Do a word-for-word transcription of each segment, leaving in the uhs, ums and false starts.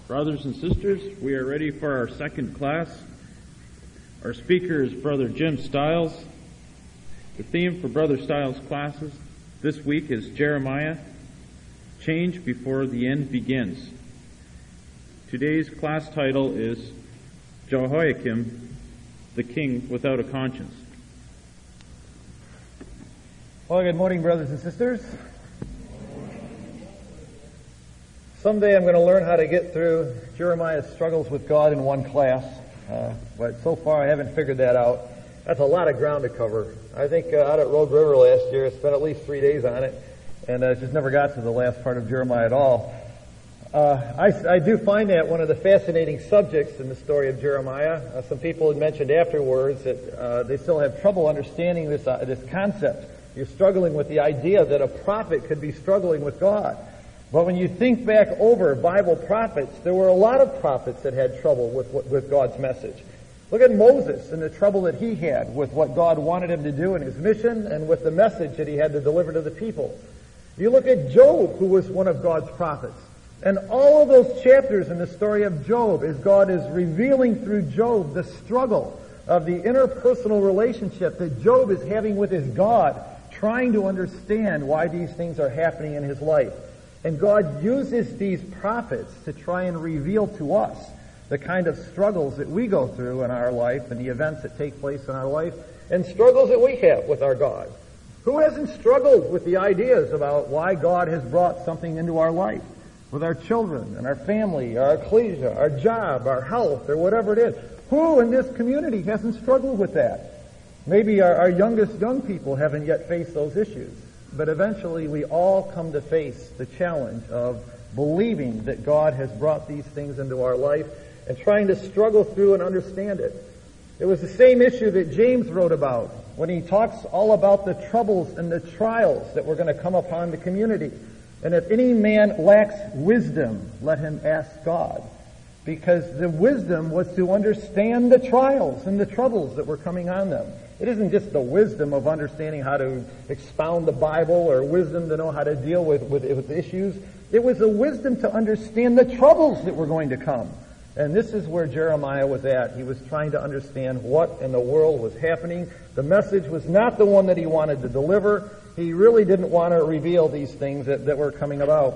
Brothers and sisters, we are ready for our second class. Our speaker is Brother Jim Stiles. The theme for Brother Stiles' classes this week is Jeremiah, Change Before the End Begins. Today's class title is Jehoiakim, the King Without a Conscience. Well, good morning, brothers and sisters. Someday I'm going to learn how to get through Jeremiah's struggles with God in one class, uh, but so far I haven't figured that out. That's a lot of ground to cover. I think uh, out at Rogue River last year, I spent at least three days on it, and I uh, just never got to the last part of Jeremiah at all. Uh, I, I do find that one of the fascinating subjects in the story of Jeremiah. Uh, some people had mentioned afterwards that uh, they still have trouble understanding this uh, this concept. You're struggling with the idea that a prophet could be struggling with God. But when you think back over Bible prophets, there were a lot of prophets that had trouble with with God's message. Look at Moses and the trouble that he had with what God wanted him to do in his mission and with the message that he had to deliver to the people. You look at Job, who was one of God's prophets. And all of those chapters in the story of Job is God is revealing through Job the struggle of the interpersonal relationship that Job is having with his God, trying to understand why these things are happening in his life. And God uses these prophets to try and reveal to us the kind of struggles that we go through in our life and the events that take place in our life and struggles that we have with our God. Who hasn't struggled with the ideas about why God has brought something into our life? With our children and our family, our ecclesia, our job, our health, or whatever it is. Who in this community hasn't struggled with that? Maybe our, our youngest young people haven't yet faced those issues. But eventually we all come to face the challenge of believing that God has brought these things into our life and trying to struggle through and understand it. It was the same issue that James wrote about when he talks all about the troubles and the trials that were going to come upon the community. And if any man lacks wisdom, let him ask God. Because the wisdom was to understand the trials and the troubles that were coming on them. It isn't just the wisdom of understanding how to expound the Bible or wisdom to know how to deal with, with, with issues. It was the wisdom to understand the troubles that were going to come. And this is where Jeremiah was at. He was trying to understand what in the world was happening. The message was not the one that he wanted to deliver. He really didn't want to reveal these things that, that were coming about.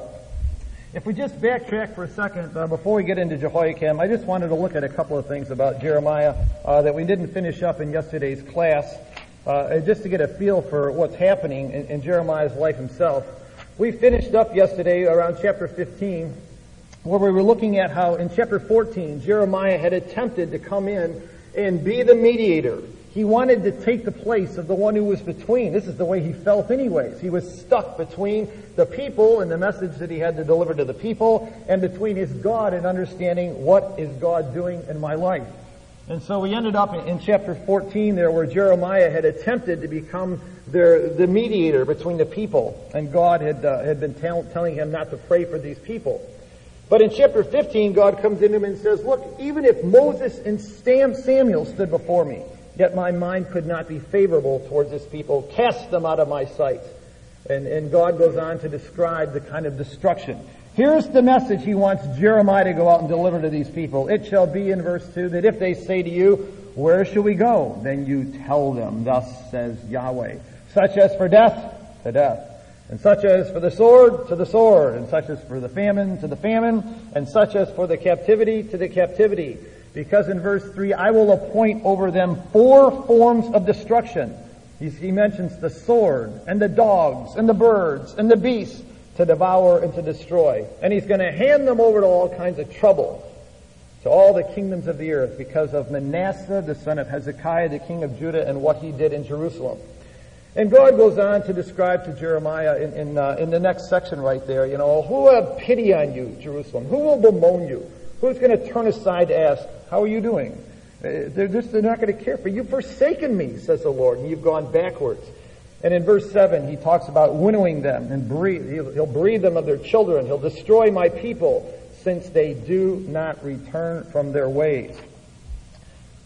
If we just backtrack for a second, uh, before we get into Jehoiakim, I just wanted to look at a couple of things about Jeremiah uh, that we didn't finish up in yesterday's class, uh, just to get a feel for what's happening in, in Jeremiah's life himself. We finished up yesterday around chapter fifteen, where we were looking at how in chapter fourteen, Jeremiah had attempted to come in and be the mediator. He wanted to take the place of the one who was between. This is the way he felt anyways. He was stuck between the people and the message that he had to deliver to the people and between his God and understanding what is God doing in my life. And so we ended up in, in chapter fourteen there where Jeremiah had attempted to become their, the mediator between the people. And God had, uh, had been tell, telling him not to pray for these people. But in chapter fifteen, God comes into him and says, look, even if Moses and Samuel stood before me, yet my mind could not be favorable towards this people. Cast them out of my sight. And, and God goes on to describe the kind of destruction. Here's the message he wants Jeremiah to go out and deliver to these people. It shall be in verse two that if they say to you, where shall we go? Then you tell them, thus says Yahweh. Such as for death, to death. And such as for the sword, to the sword. And such as for the famine, to the famine. And such as for the captivity, to the captivity. Because in verse three, I will appoint over them four forms of destruction. He, he mentions the sword, and the dogs, and the birds, and the beasts to devour and to destroy. And he's going to hand them over to all kinds of trouble, to all the kingdoms of the earth, because of Manasseh, the son of Hezekiah, the king of Judah, and what he did in Jerusalem. And God goes on to describe to Jeremiah in, in, uh, in the next section right there, you know, who will have pity on you, Jerusalem? Who will bemoan you? Who's going to turn aside to ask, how are you doing? Uh, they're just, they're not going to care for you. You've forsaken me, says the Lord, and you've gone backwards. And in verse seven, he talks about winnowing them and breed, he'll, he'll breed them of their children. He'll destroy my people since they do not return from their ways.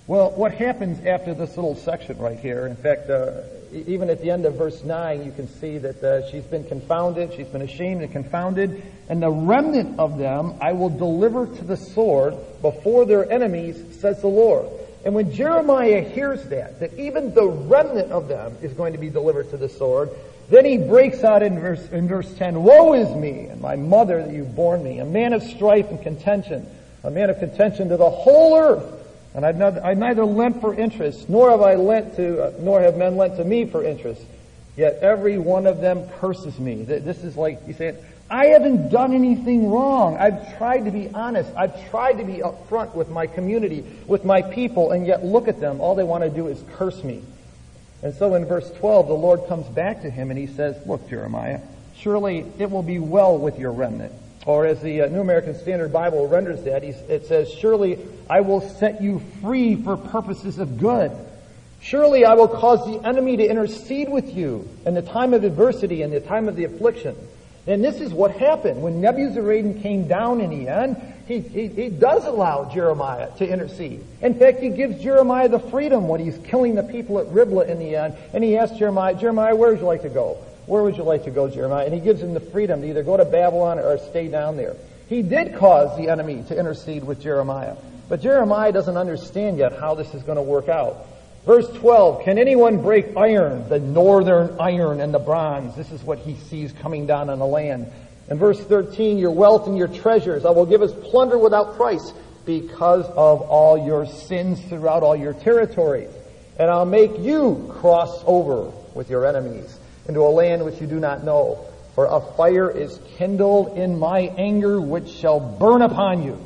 Well, what happens after this little section right here? In fact, uh, even at the end of verse nine, you can see that uh, she's been confounded, she's been ashamed and confounded, and the remnant of them I will deliver to the sword before their enemies, says the Lord. And when Jeremiah hears that, that even the remnant of them is going to be delivered to the sword, then he breaks out in verse, in verse ten, woe is me, and my mother that you've borne me, a man of strife and contention, a man of contention to the whole earth. And I've neither, I neither lent for interest, nor have I lent to, uh, nor have men lent to me for interest. Yet every one of them curses me. This is like, you say, I haven't done anything wrong. I've tried to be honest. I've tried to be upfront with my community, with my people, and yet look at them. All they want to do is curse me. And so in verse twelve, the Lord comes back to him and he says, look, Jeremiah, surely it will be well with your remnant. Or as the uh, New American Standard Bible renders that, it says, surely I will set you free for purposes of good. Surely I will cause the enemy to intercede with you in the time of adversity and the time of the affliction. And this is what happened. When Nebuzaradan came down in the end, he, he, he does allow Jeremiah to intercede. In fact, he gives Jeremiah the freedom when he's killing the people at Riblah in the end. And he asks Jeremiah, Jeremiah, where would you like to go? Where would you like to go, Jeremiah? And he gives him the freedom to either go to Babylon or stay down there. He did cause the enemy to intercede with Jeremiah. But Jeremiah doesn't understand yet how this is going to work out. Verse twelve, can anyone break iron, the northern iron and the bronze? This is what he sees coming down on the land. In verse thirteen, your wealth and your treasures I will give as plunder without price because of all your sins throughout all your territories. And I'll make you cross over with your enemies into a land which you do not know. For a fire is kindled in my anger which shall burn upon you.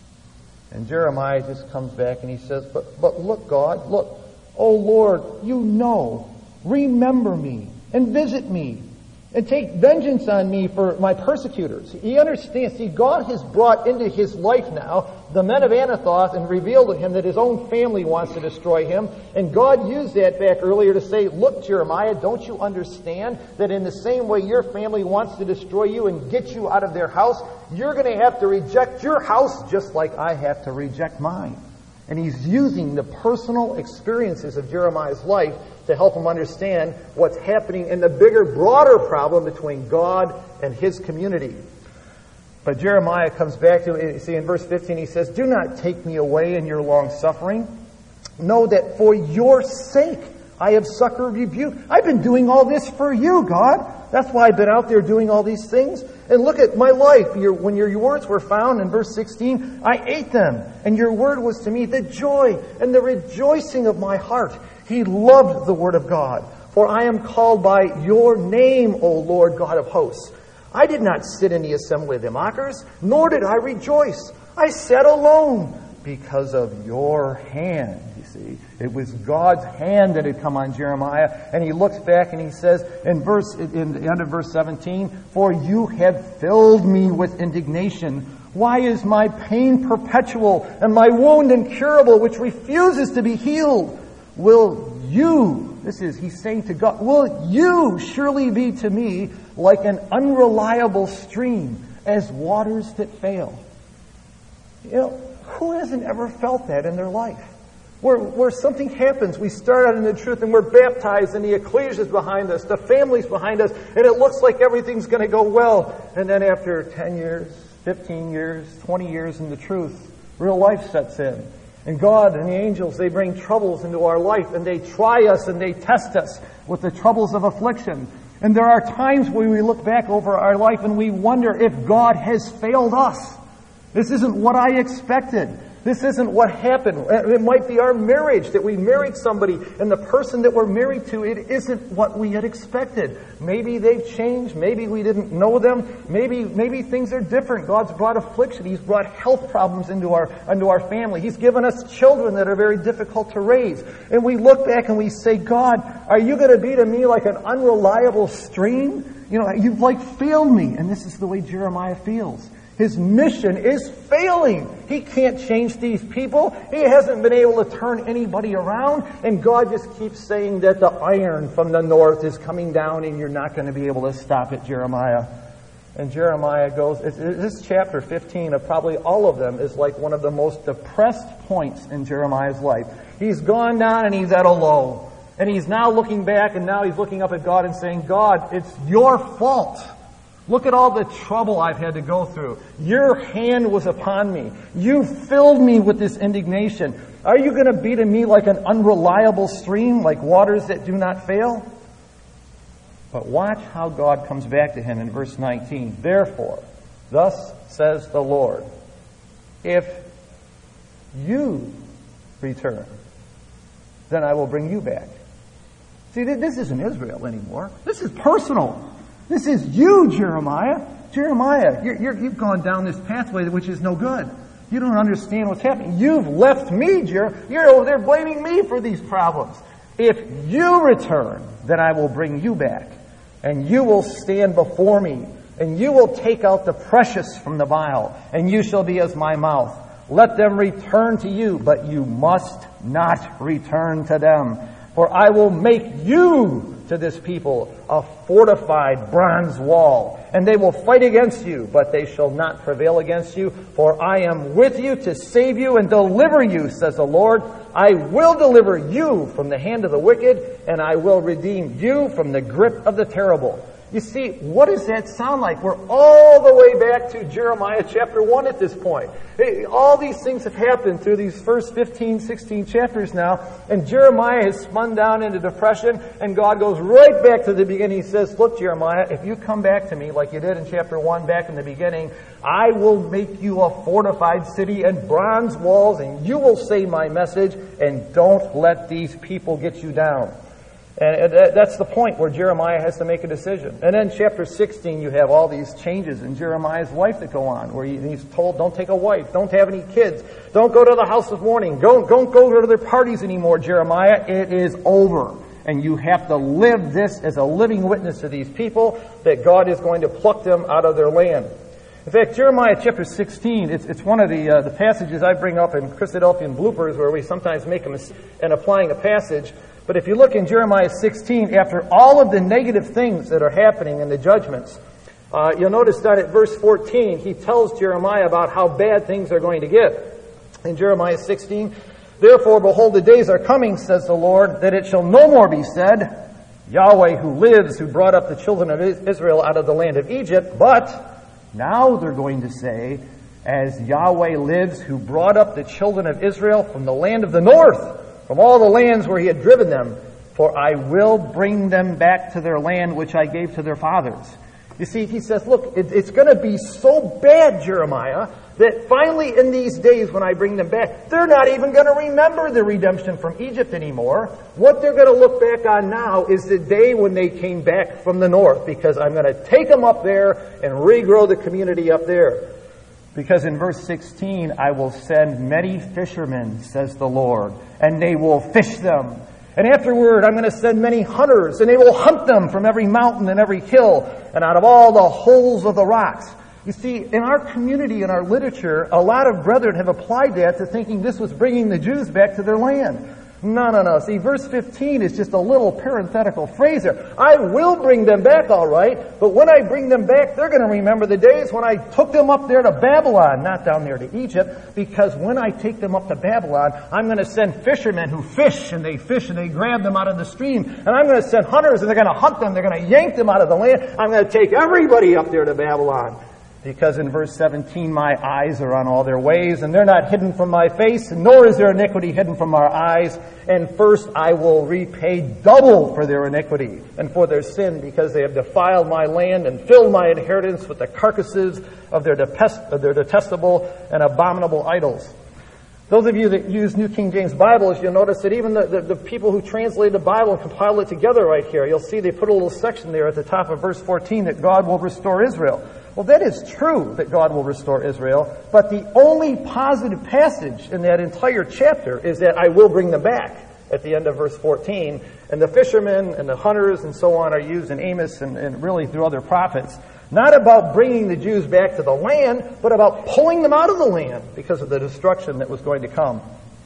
And Jeremiah just comes back and he says, but, but look, God, look. Oh Lord, you know, remember me and visit me and take vengeance on me for my persecutors. He understands. See, God has brought into his life now the men of Anathoth and revealed to him that his own family wants to destroy him. And God used that back earlier to say, look, Jeremiah, don't you understand that in the same way your family wants to destroy you and get you out of their house, you're going to have to reject your house just like I have to reject mine. And he's using the personal experiences of Jeremiah's life to help him understand what's happening in the bigger, broader problem between God and his community. But Jeremiah comes back to it. See, in verse fifteen, he says, do not take me away in your long suffering. Know that for your sake I have succored rebuke. I've been doing all this for you, God. That's why I've been out there doing all these things. And look at my life. Your, when your words were found in verse sixteen, I ate them. And your word was to me the joy and the rejoicing of my heart. He loved the word of God. For I am called by your name, O Lord God of hosts. I did not sit in the assembly of the mockers, nor did I rejoice. I sat alone because of your hand. You see, it was God's hand that had come on Jeremiah. And he looks back and he says in verse, in the end of verse seventeen, for you have filled me with indignation. Why is my pain perpetual and my wound incurable, which refuses to be healed? Will you, this is, he's saying to God, will you surely be to me like an unreliable stream, as waters that fail? You know, who hasn't ever felt that in their life? Where, where something happens, we start out in the truth and we're baptized and the ecclesia is behind us, the family's behind us, and it looks like everything's going to go well. And then after ten years, fifteen years, twenty years in the truth, real life sets in. And God and the angels, they bring troubles into our life and they try us and they test us with the troubles of affliction. And there are times where we look back over our life and we wonder if God has failed us. This isn't what I expected. This isn't what happened. It might be our marriage, that we married somebody and the person that we're married to, it isn't what we had expected. Maybe they've changed. Maybe we didn't know them. Maybe maybe things are different. God's brought affliction. He's brought health problems into our, into our family. He's given us children that are very difficult to raise. And we look back and we say, God, are you going to be to me like an unreliable stream? You know, you've like failed me. And this is the way Jeremiah feels. His mission is failing. He can't change these people. He hasn't been able to turn anybody around. And God just keeps saying that the iron from the north is coming down and you're not going to be able to stop it, Jeremiah. And Jeremiah goes, it's, this chapter fifteen of probably all of them is like one of the most depressed points in Jeremiah's life. He's gone down and he's at a low. And he's now looking back and now he's looking up at God and saying, God, it's your fault. Look at all the trouble I've had to go through. Your hand was upon me. You filled me with this indignation. Are you going to be to me like an unreliable stream, like waters that do not fail? But watch how God comes back to him in verse nineteen. Therefore, thus says the Lord, if you return, then I will bring you back. See, this isn't Israel anymore. This is personal. This is you, Jeremiah. Jeremiah, you're, you're, you've gone down this pathway which is no good. You don't understand what's happening. You've left me, Jer. You're over there blaming me for these problems. If you return, then I will bring you back. And you will stand before me. And you will take out the precious from the vial. And you shall be as my mouth. Let them return to you, but you must not return to them. For I will make you to this people a fortified bronze wall, and they will fight against you, but they shall not prevail against you. For I am with you to save you and deliver you, says the Lord. I will deliver you from the hand of the wicked, and I will redeem you from the grip of the terrible. You see, what does that sound like? We're all the way back to Jeremiah chapter one at this point. All these things have happened through these first fifteen, sixteen chapters now, and Jeremiah has spun down into depression, and God goes right back to the beginning. He says, look, Jeremiah, if you come back to me like you did in chapter one back in the beginning, I will make you a fortified city and bronze walls, and you will say my message, and don't let these people get you down. And that's the point where Jeremiah has to make a decision. And then chapter sixteen, you have all these changes in Jeremiah's life that go on, where he's told, don't take a wife, don't have any kids, don't go to the house of mourning, don't, don't go to their parties anymore, Jeremiah. It is over. And you have to live this as a living witness to these people, that God is going to pluck them out of their land. In fact, Jeremiah chapter sixteen, it's, it's one of the, uh, the passages I bring up in Christadelphian bloopers, where we sometimes make a mistake in applying a passage. But if you look in Jeremiah sixteen, after all of the negative things that are happening in the judgments, uh, you'll notice that at verse fourteen, he tells Jeremiah about how bad things are going to get. In Jeremiah sixteen, therefore, behold, the days are coming, says the Lord, that it shall no more be said, Yahweh who lives, who brought up the children of Israel out of the land of Egypt, but now they're going to say, as Yahweh lives, who brought up the children of Israel from the land of the north, from all the lands where he had driven them, for I will bring them back to their land which I gave to their fathers. You see, he says, look, it, it's going to be so bad, Jeremiah, that finally in these days when I bring them back, they're not even going to remember the redemption from Egypt anymore. What they're going to look back on now is the day when they came back from the north, because I'm going to take them up there and regrow the community up there. Because in verse sixteen, I will send many fishermen, says the Lord, and they will fish them. And afterward, I'm going to send many hunters, and they will hunt them from every mountain and every hill, and out of all the holes of the rocks. You see, in our community, in our literature, a lot of brethren have applied that to thinking this was bringing the Jews back to their land. No, no, no. See, verse fifteen is just a little parenthetical phrase there. I will bring them back, all right, but when I bring them back, they're going to remember the days when I took them up there to Babylon, not down there to Egypt, because when I take them up to Babylon, I'm going to send fishermen who fish, and they fish, and they grab them out of the stream, and I'm going to send hunters, and they're going to hunt them, they're going to yank them out of the land. I'm going to take everybody up there to Babylon. Because in verse seventeen, my eyes are on all their ways, and they're not hidden from my face, nor is their iniquity hidden from our eyes. And first I will repay double for their iniquity and for their sin, because they have defiled my land and filled my inheritance with the carcasses of their, detest- of their detestable and abominable idols. Those of you that use New King James Bibles, you'll notice that even the, the, the people who translate the Bible and compile it together right here, you'll see they put a little section there at the top of verse fourteen that God will restore Israel. Well, that is true that God will restore Israel, but the only positive passage in that entire chapter is that I will bring them back at the end of verse fourteen. And the fishermen and the hunters and so on are used in Amos and, and really through other prophets, not about bringing the Jews back to the land, but about pulling them out of the land because of the destruction that was going to come.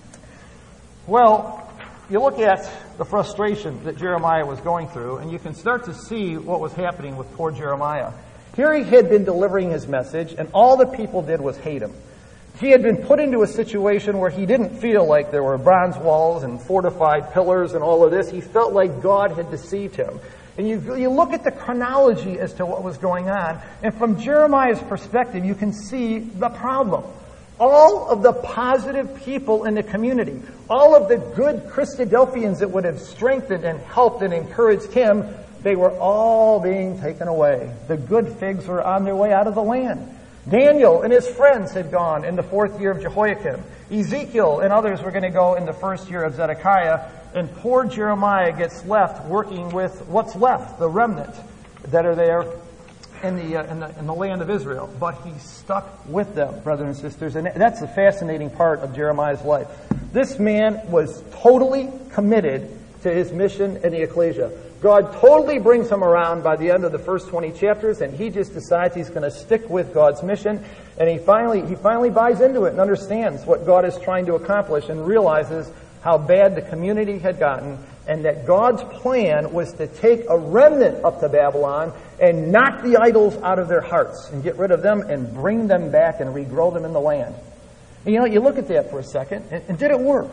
Well, you look at the frustration that Jeremiah was going through, and you can start to see what was happening with poor Jeremiah. Here he had been delivering his message, and all the people did was hate him. He had been put into a situation where he didn't feel like there were bronze walls and fortified pillars and all of this. He felt like God had deceived him. And you, you look at the chronology as to what was going on, and from Jeremiah's perspective, you can see the problem. All of the positive people in the community, all of the good Christadelphians that would have strengthened and helped and encouraged him, they were all being taken away. The good figs were on their way out of the land. Daniel and his friends had gone in the fourth year of Jehoiakim. Ezekiel and others were going to go in the first year of Zedekiah. And poor Jeremiah gets left working with what's left, the remnant that are there in the, uh, in the, in the land of Israel. But he's stuck with them, brothers and sisters. And that's the fascinating part of Jeremiah's life. This man was totally committed to his mission in the ecclesia. God totally brings him around by the end of the first twenty chapters, and he just decides he's going to stick with God's mission. And he finally, he finally buys into it and understands what God is trying to accomplish and realizes how bad the community had gotten, and that God's plan was to take a remnant up to Babylon and knock the idols out of their hearts and get rid of them and bring them back and regrow them in the land. And you know, you look at that for a second, and, and did it work?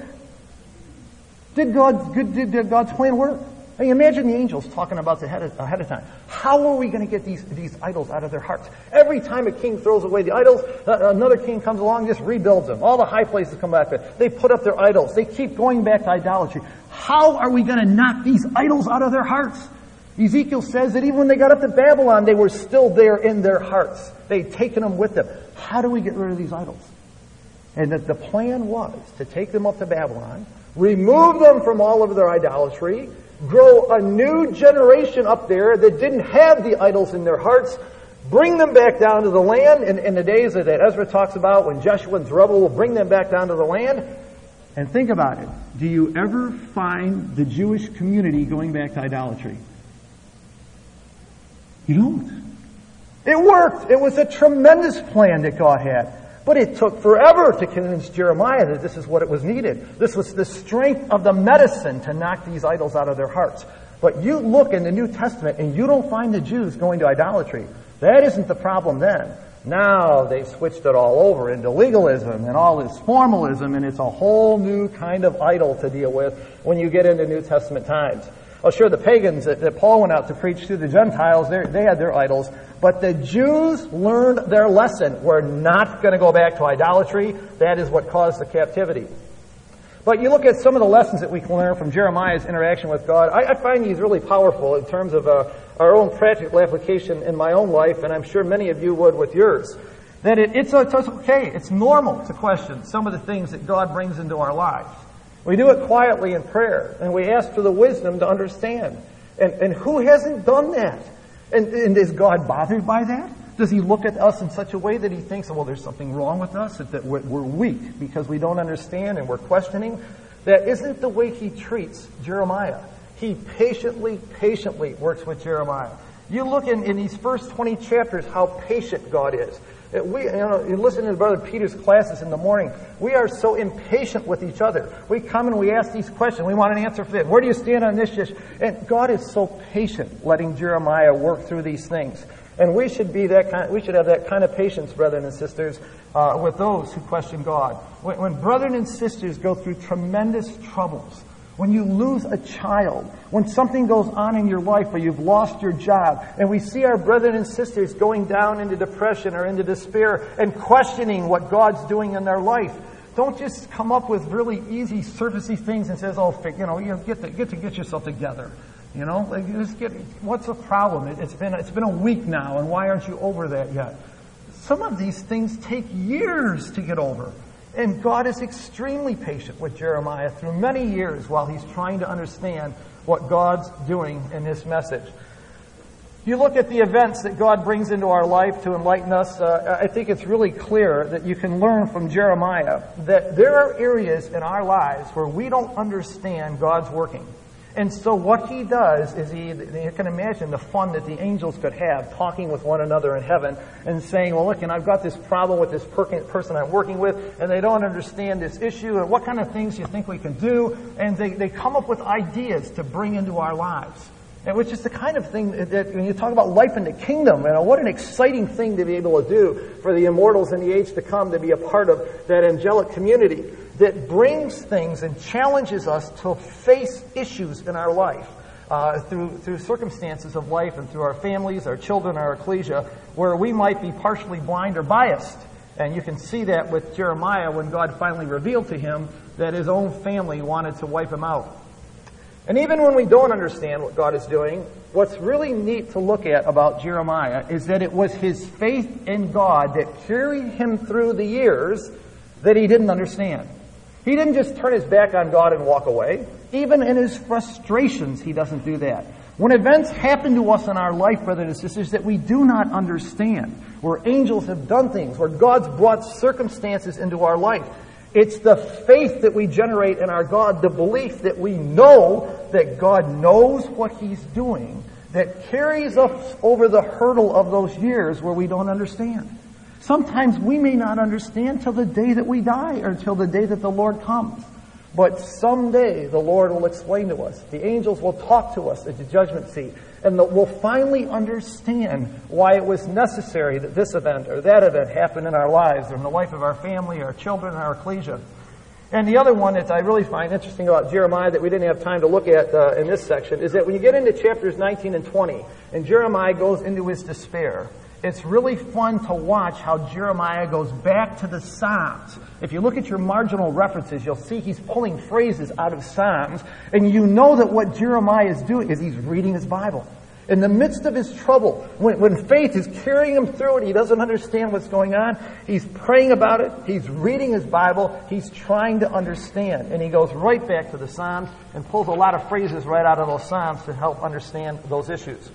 Did God, did, did God's plan work? I mean, imagine the angels talking about this ahead of, ahead of time. How are we going to get these, these idols out of their hearts? Every time a king throws away the idols, another king comes along and just rebuilds them. All the high places come back. They put up their idols. They keep going back to idolatry. How are we going to knock these idols out of their hearts? Ezekiel says that even when they got up to Babylon, they were still there in their hearts. They'd taken them with them. How do we get rid of these idols? And that the plan was to take them up to Babylon, remove them from all of their idolatry, grow a new generation up there that didn't have the idols in their hearts, bring them back down to the land in, in the days that Ezra talks about when Joshua and Zerubbabel will bring them back down to the land. And think about it. Do you ever find the Jewish community going back to idolatry? You don't. It worked. It was a tremendous plan that God had. But it took forever to convince Jeremiah that this is what it was needed. This was the strength of the medicine to knock these idols out of their hearts. But you look in the New Testament and you don't find the Jews going to idolatry. That isn't the problem then. Now they've switched it all over into legalism and all this formalism, and it's a whole new kind of idol to deal with when you get into New Testament times. Well, sure, the pagans that, that Paul went out to preach to the Gentiles, they had their idols. But the Jews learned their lesson. We're not going to go back to idolatry. That is what caused the captivity. But you look at some of the lessons that we can learn from Jeremiah's interaction with God. I, I find these really powerful in terms of uh, our own practical application in my own life, and I'm sure many of you would with yours. That it, it's, it's okay, it's normal to question some of the things that God brings into our lives. We do it quietly in prayer, and we ask for the wisdom to understand. And, and who hasn't done that? And, and is God bothered by that? Does he look at us in such a way that he thinks, well, there's something wrong with us, that, that we're, we're weak because we don't understand and we're questioning? That isn't the way he treats Jeremiah. He patiently, patiently works with Jeremiah. You look in, in these first twenty chapters how patient God is. We, you know, you listen to Brother Peter's classes in the morning. We are so impatient with each other. We come and we ask these questions. We want an answer for this. Where do you stand on this issue? And God is so patient, letting Jeremiah work through these things. And we should be that kind. We should have that kind of patience, brethren and sisters, uh, with those who question God. When, when brethren and sisters go through tremendous troubles, when you lose a child, when something goes on in your life or you've lost your job, and we see our brethren and sisters going down into depression or into despair and questioning what God's doing in their life, don't just come up with really easy, surfacey things and says, "Oh, you know, you get to get to get yourself together." You know, like, just get. What's the problem? It, it's been it's been a week now, and why aren't you over that yet? Some of these things take years to get over. And God is extremely patient with Jeremiah through many years while he's trying to understand what God's doing in this message. You look at the events that God brings into our life to enlighten us, uh, I think it's really clear that you can learn from Jeremiah that there are areas in our lives where we don't understand God's working. And so what he does is he, you can imagine the fun that the angels could have talking with one another in heaven and saying, well, look, and I've got this problem with this per- person I'm working with, and they don't understand this issue, and what kind of things you think we can do? And they, they come up with ideas to bring into our lives. And which is the kind of thing that, that when you talk about life in the kingdom, you know, what an exciting thing to be able to do for the immortals in the age to come, to be a part of that angelic community that brings things and challenges us to face issues in our life uh, through through circumstances of life and through our families, our children, our ecclesia, where we might be partially blind or biased. And you can see that with Jeremiah when God finally revealed to him that his own family wanted to wipe him out. And even when we don't understand what God is doing, what's really neat to look at about Jeremiah is that it was his faith in God that carried him through the years that he didn't understand. He didn't just turn his back on God and walk away. Even in his frustrations, he doesn't do that. When events happen to us in our life, brothers and sisters, that we do not understand, where angels have done things, where God's brought circumstances into our life, it's the faith that we generate in our God, the belief that we know that God knows what He's doing, that carries us over the hurdle of those years where we don't understand. Sometimes we may not understand till the day that we die or till the day that the Lord comes. But someday the Lord will explain to us. The angels will talk to us at the judgment seat. And we'll finally understand why it was necessary that this event or that event happened in our lives or in the life of our family, our children, our ecclesia. And the other one that I really find interesting about Jeremiah that we didn't have time to look at uh, in this section is that when you get into chapters nineteen and twenty, and Jeremiah goes into his despair, it's really fun to watch how Jeremiah goes back to the Psalms. If you look at your marginal references, you'll see he's pulling phrases out of Psalms, and you know that what Jeremiah is doing is he's reading his Bible. In the midst of his trouble, when, when faith is carrying him through it, he doesn't understand what's going on, he's praying about it, he's reading his Bible, he's trying to understand. And he goes right back to the Psalms and pulls a lot of phrases right out of those Psalms to help understand those issues.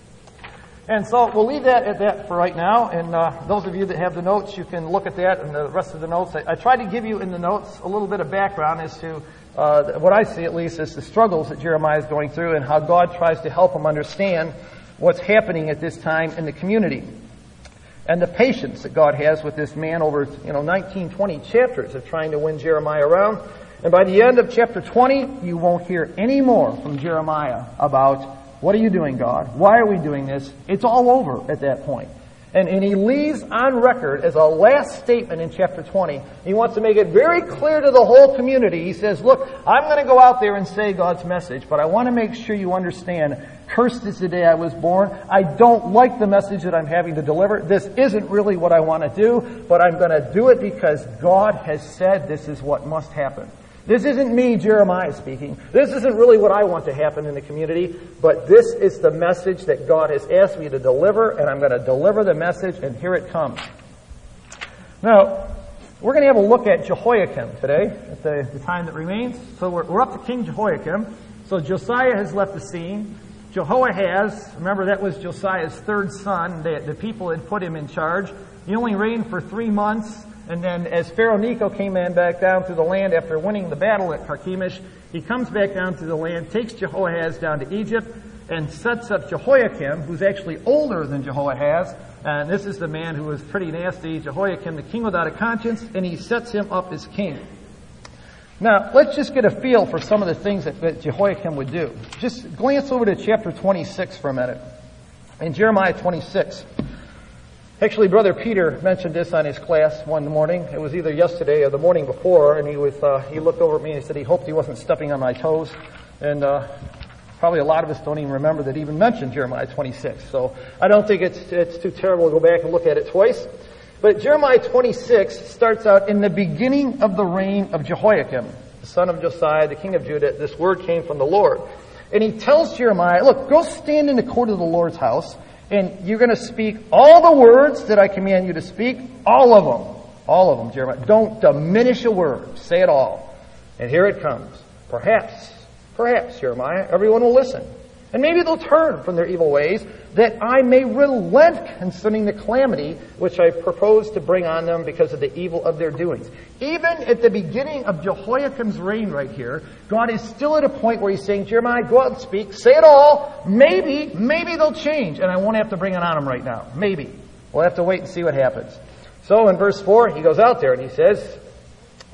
And so we'll leave that at that for right now. And uh, those of you that have the notes, you can look at that and the rest of the notes. I, I tried to give you in the notes a little bit of background as to uh, what I see at least as the struggles that Jeremiah is going through and how God tries to help him understand what's happening at this time in the community. And the patience that God has with this man over, you know, nineteen, twenty chapters of trying to win Jeremiah around. And by the end of chapter twenty, you won't hear any more from Jeremiah about, what are you doing, God? Why are we doing this? It's all over at that point. And, and he leaves on record as a last statement in chapter twenty. He wants to make it very clear to the whole community. He says, look, I'm going to go out there and say God's message, but I want to make sure you understand, cursed is the day I was born. I don't like the message that I'm having to deliver. This isn't really what I want to do, but I'm going to do it because God has said this is what must happen. This isn't me, Jeremiah, speaking. This isn't really what I want to happen in the community, but this is the message that God has asked me to deliver, and I'm going to deliver the message, and here it comes. Now, we're going to have a look at Jehoiakim today, at the, the time that remains. So we're, we're up to King Jehoiakim. So Josiah has left the scene. Jehoahaz, remember that was Josiah's third son. The, the people had put him in charge. He only reigned for three months. And then as Pharaoh Necho came in back down through the land after winning the battle at Carchemish, he comes back down through the land, takes Jehoahaz down to Egypt, and sets up Jehoiakim, who's actually older than Jehoahaz. And this is the man who was pretty nasty, Jehoiakim, the king without a conscience, and he sets him up as king. Now, let's just get a feel for some of the things that, that Jehoiakim would do. Just glance over to chapter twenty-six for a minute. In Jeremiah twenty-six. Actually, Brother Peter mentioned this on his class one morning. It was either yesterday or the morning before, and he was uh, he looked over at me and he said he hoped he wasn't stepping on my toes. And uh, probably a lot of us don't even remember that he even mentioned Jeremiah twenty-six. So I don't think it's it's too terrible to go back and look at it twice. But Jeremiah twenty-six starts out in the beginning of the reign of Jehoiakim, the son of Josiah, the king of Judah. This word came from the Lord. And he tells Jeremiah, look, go stand in the court of the Lord's house, and you're going to speak all the words that I command you to speak, all of them. All of them, Jeremiah. Don't diminish a word. Say it all. And here it comes. Perhaps, perhaps, Jeremiah, everyone will listen. And maybe they'll turn from their evil ways, that I may relent concerning the calamity which I propose to bring on them because of the evil of their doings. Even at the beginning of Jehoiakim's reign right here, God is still at a point where he's saying, Jeremiah, go out and speak, say it all, maybe, maybe they'll change, and I won't have to bring it on them right now. Maybe. We'll have to wait and see what happens. So in verse four, he goes out there and he says,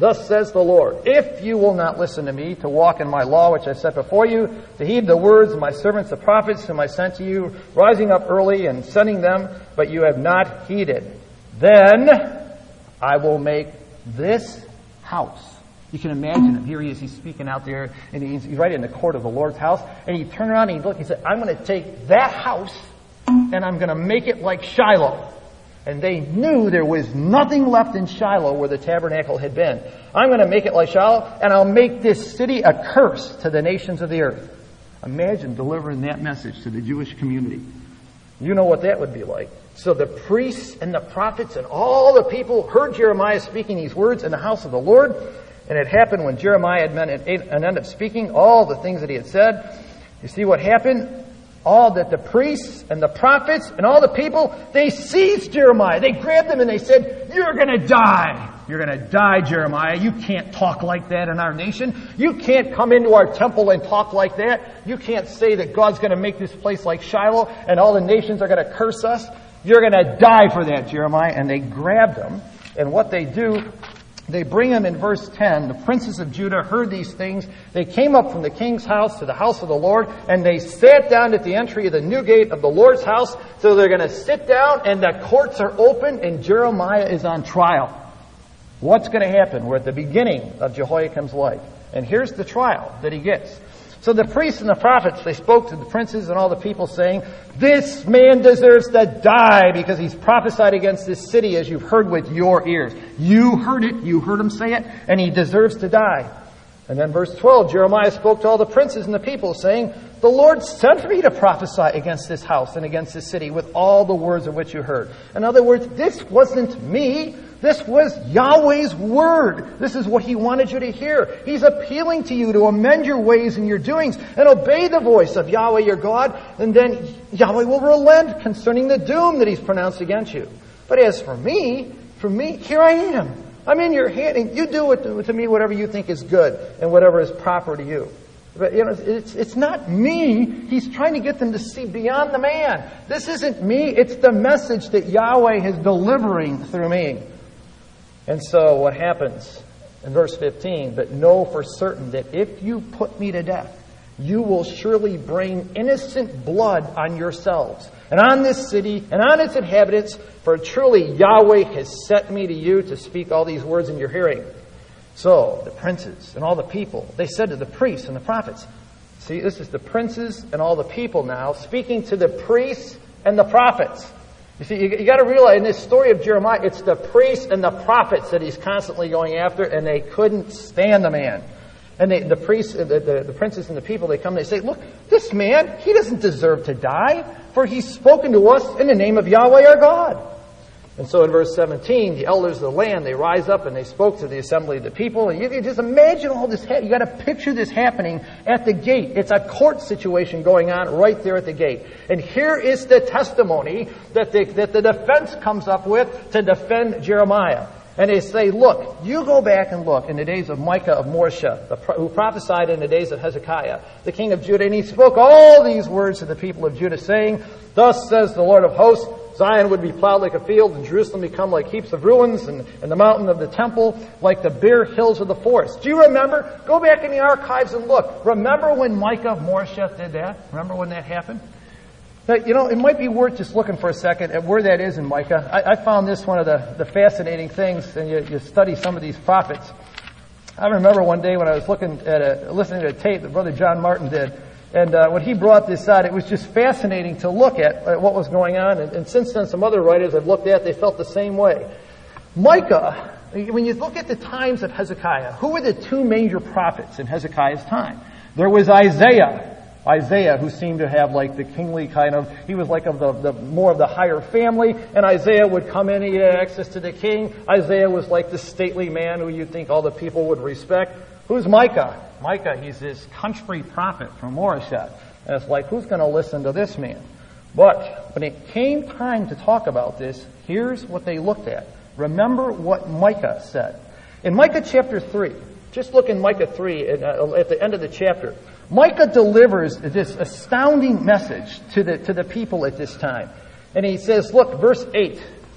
Thus says the Lord, if you will not listen to me, to walk in my law which I set before you, to heed the words of my servants the prophets whom I sent to you, rising up early and sending them, but you have not heeded, then I will make this house. You can imagine him. Here he is, he's speaking out there, and he's, he's right in the court of the Lord's house, and he turned around and he looked, he said, I'm going to take that house, and I'm going to make it like Shiloh. And they knew there was nothing left in Shiloh where the tabernacle had been. I'm going to make it like Shiloh, and I'll make this city a curse to the nations of the earth. Imagine delivering that message to the Jewish community. You know what that would be like. So the priests and the prophets and all the people heard Jeremiah speaking these words in the house of the Lord. And it happened when Jeremiah had ended up speaking all the things that he had said. You see what happened? All that the priests and the prophets and all the people, they seized Jeremiah. They grabbed him and they said, you're going to die. You're going to die, Jeremiah. You can't talk like that in our nation. You can't come into our temple and talk like that. You can't say that God's going to make this place like Shiloh and all the nations are going to curse us. You're going to die for that, Jeremiah. And they grabbed him. And what they do, they bring him in verse ten. The princes of Judah heard these things. They came up from the king's house to the house of the Lord, and they sat down at the entry of the new gate of the Lord's house. So they're going to sit down, and the courts are open, and Jeremiah is on trial. What's going to happen? We're at the beginning of Jehoiakim's life. And here's the trial that he gets. So the priests and the prophets, they spoke to the princes and all the people saying, this man deserves to die because he's prophesied against this city as you've heard with your ears. You heard it, you heard him say it, and he deserves to die. And then verse twelve, Jeremiah spoke to all the princes and the people saying, the Lord sent me to prophesy against this house and against this city with all the words of which you heard. In other words, this wasn't me. This was Yahweh's word. This is what he wanted you to hear. He's appealing to you to amend your ways and your doings and obey the voice of Yahweh your God, and then Yahweh will relent concerning the doom that he's pronounced against you. But as for me, for me, here I am. I'm in your hand, and you do it to me whatever you think is good and whatever is proper to you. But, you know, it's, it's not me. He's trying to get them to see beyond the man. This isn't me. It's the message that Yahweh is delivering through me. And so what happens in verse fifteen, but know for certain that if you put me to death, you will surely bring innocent blood on yourselves and on this city and on its inhabitants, for truly Yahweh has sent me to you to speak all these words in your hearing. So the princes and all the people, they said to the priests and the prophets, see, this is the princes and all the people now speaking to the priests and the prophets. You see, you, you got to realize in this story of Jeremiah, it's the priests and the prophets that he's constantly going after, and they couldn't stand the man. And they, the priests, the, the, the princes and the people, they come and they say, look, this man, he doesn't deserve to die, for he's spoken to us in the name of Yahweh our God. And so in verse seventeen, the elders of the land, they rise up and they spoke to the assembly of the people. And you can just imagine all this. Ha- you got to picture this happening at the gate. It's a court situation going on right there at the gate. And here is the testimony that the, that the defense comes up with to defend Jeremiah. And they say, look, you go back and look in the days of Micah of Morsha, the, who prophesied in the days of Hezekiah, the king of Judah, and he spoke all these words to the people of Judah, saying, thus says the Lord of hosts, Zion would be plowed like a field, and Jerusalem become like heaps of ruins, and, and the mountain of the temple like the bare hills of the forest. Do you remember? Go back in the archives and look. Remember when Micah of Morsha did that? Remember when that happened? Now, you know, it might be worth just looking for a second at where that is in Micah. I, I found this one of the, the fascinating things, and you, you study some of these prophets. I remember one day when I was looking at a, listening to a tape that Brother John Martin did, and uh, when he brought this out, it was just fascinating to look at uh, what was going on. And, and since then, some other writers I've looked at, they felt the same way. Micah, when you look at the times of Hezekiah, who were the two major prophets in Hezekiah's time? There was Isaiah. Isaiah, who seemed to have like the kingly kind of, he was like of the, the more of the higher family, and Isaiah would come in, he had access to the king. Isaiah was like the stately man who you'd think all the people would respect. Who's Micah? Micah, he's this country prophet from Moreshet. And it's like, who's going to listen to this man? But when it came time to talk about this, here's what they looked at. Remember what Micah said. In Micah chapter three, just look in Micah three at, uh, at the end of the chapter. Micah delivers this astounding message to the, to the people at this time. And he says, look, verse eight.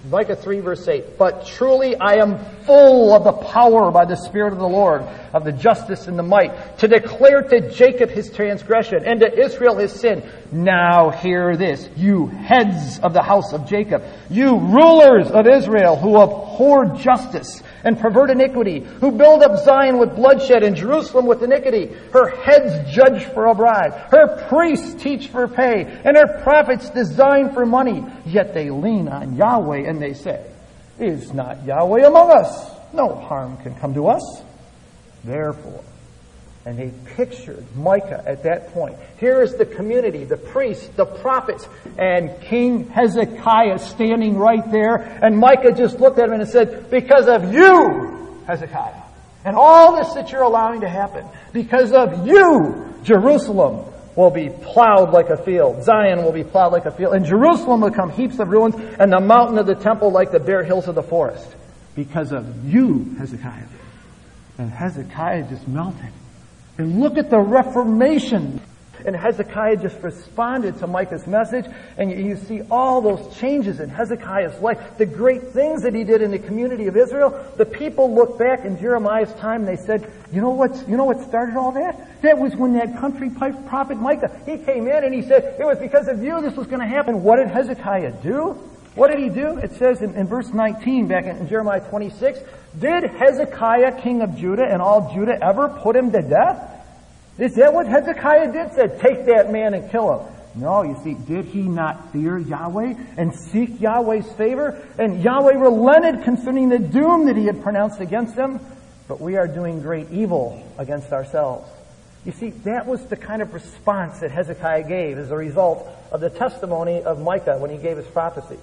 Micah three verse eight, but truly I am full of the power by the Spirit of the Lord, of the justice and the might, to declare to Jacob his transgression and to Israel his sin. Now hear this, you heads of the house of Jacob, you rulers of Israel who abhor justice and pervert iniquity, who build up Zion with bloodshed and Jerusalem with iniquity. Her heads judge for a bribe, her priests teach for pay, and her prophets design for money. Yet they lean on Yahweh and they say, is not Yahweh among us? No harm can come to us. Therefore, and they pictured Micah at that point. Here is the community, the priests, the prophets, and King Hezekiah standing right there. And Micah just looked at him and said, because of you, Hezekiah, and all this that you're allowing to happen, because of you, Jerusalem will be plowed like a field. Zion will be plowed like a field. And Jerusalem will become heaps of ruins, and the mountain of the temple like the bare hills of the forest. Because of you, Hezekiah. And Hezekiah just melted. And look at the Reformation. And Hezekiah just responded to Micah's message. And you, you see all those changes in Hezekiah's life. The great things that he did in the community of Israel. The people look back in Jeremiah's time and they said, you know what's, you know what started all that? That was when that country prophet Micah, he came in and he said, it was because of you this was going to happen. What did Hezekiah do? What did he do? It says in, in verse nineteen back in, in Jeremiah twenty-six, did Hezekiah, king of Judah, and all Judah ever put him to death? Is that what Hezekiah did? Said, take that man and kill him. No, you see, did he not fear Yahweh and seek Yahweh's favor? And Yahweh relented concerning the doom that he had pronounced against him. But we are doing great evil against ourselves. You see, that was the kind of response that Hezekiah gave as a result of the testimony of Micah when he gave his prophecy.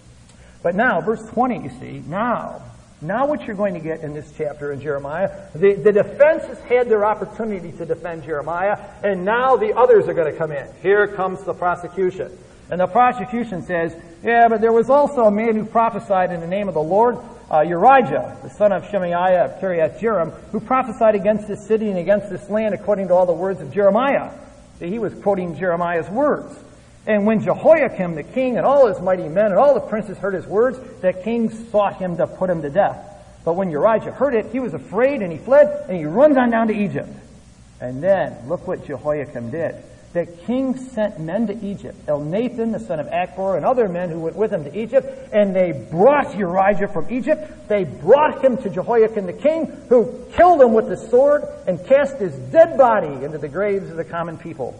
But now, verse twenty, you see, now, now what you're going to get in this chapter in Jeremiah, the, the defense has had their opportunity to defend Jeremiah, and now the others are going to come in. Here comes the prosecution. And the prosecution says, yeah, but there was also a man who prophesied in the name of the Lord, uh, Urijah, the son of Shemaiah of Kiriath Jearim, who prophesied against this city and against this land according to all the words of Jeremiah. See, he was quoting Jeremiah's words. And when Jehoiakim the king and all his mighty men and all the princes heard his words, the king sought him to put him to death. But when Urijah heard it, he was afraid and he fled and he runs on down to Egypt. And then, look what Jehoiakim did. The king sent men to Egypt, Elnathan, the son of Akbor, and other men who went with him to Egypt, and they brought Urijah from Egypt. They brought him to Jehoiakim the king, who killed him with the sword and cast his dead body into the graves of the common people.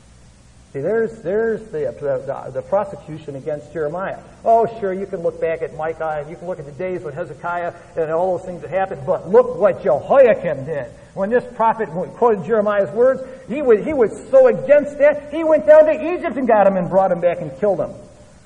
See, there's, there's the, the, the prosecution against Jeremiah. Oh, sure, you can look back at Micah, and you can look at the days when Hezekiah and all those things that happened, but look what Jehoiakim did. When this prophet quoted Jeremiah's words, he was, he was so against that, he went down to Egypt and got him and brought him back and killed him.